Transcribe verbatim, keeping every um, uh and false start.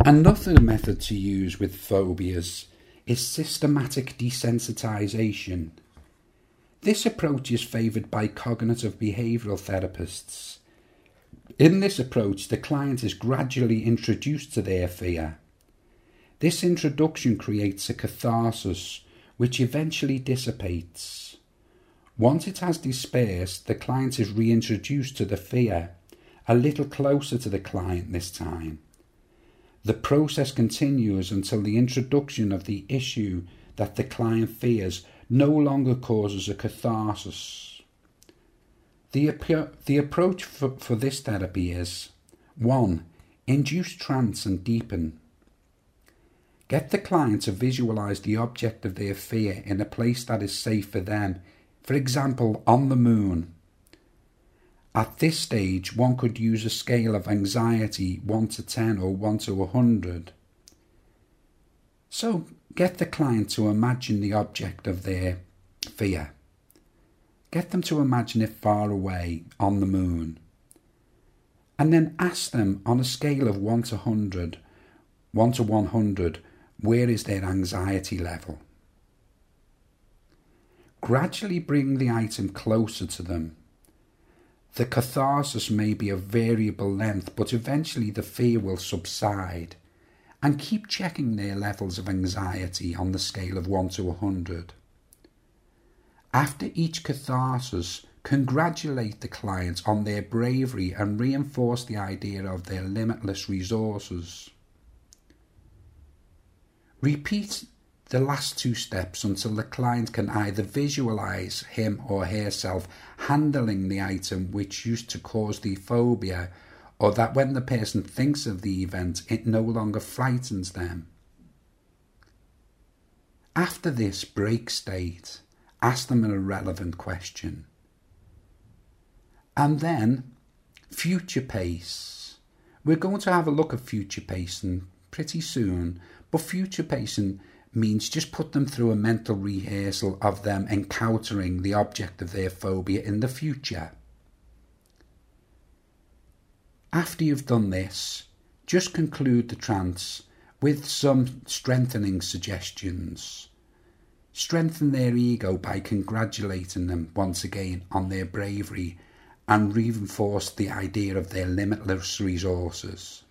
Another method to use with phobias is systematic desensitization. This approach is favoured by cognitive behavioural therapists. In this approach, the client is gradually introduced to their fear. This introduction creates a catharsis which eventually dissipates. Once it has dispersed, the client is reintroduced to the fear, a little closer to the client this time. The process continues until the introduction of the issue that the client fears no longer causes a catharsis. The, the approach for, for this therapy is one. Induce trance and deepen. Get the client to visualise the object of their fear in a place that is safe for them, for example, on the moon. At this stage, one could use a scale of anxiety one to ten or one to one hundred. So, get the client to imagine the object of their fear. Get them to imagine it far away on the moon. And then ask them on a scale of one to one hundred, one to one hundred, where is their anxiety level? Gradually bring the item closer to them. The catharsis may be of variable length, but eventually the fear will subside, and keep checking their levels of anxiety on the scale of one to one hundred. After each catharsis, congratulate the client on their bravery and reinforce the idea of their limitless resources. Repeat the last two steps until the client can either visualise him or herself handling the item which used to cause the phobia, or that when the person thinks of the event, it no longer frightens them. After this break state, ask them an irrelevant question. And then, future pace. We're going to have a look at future pacing pretty soon, but future pacing means just put them through a mental rehearsal of them encountering the object of their phobia in the future. After you've done this, just conclude the trance with some strengthening suggestions. Strengthen their ego by congratulating them once again on their bravery and reinforce the idea of their limitless resources.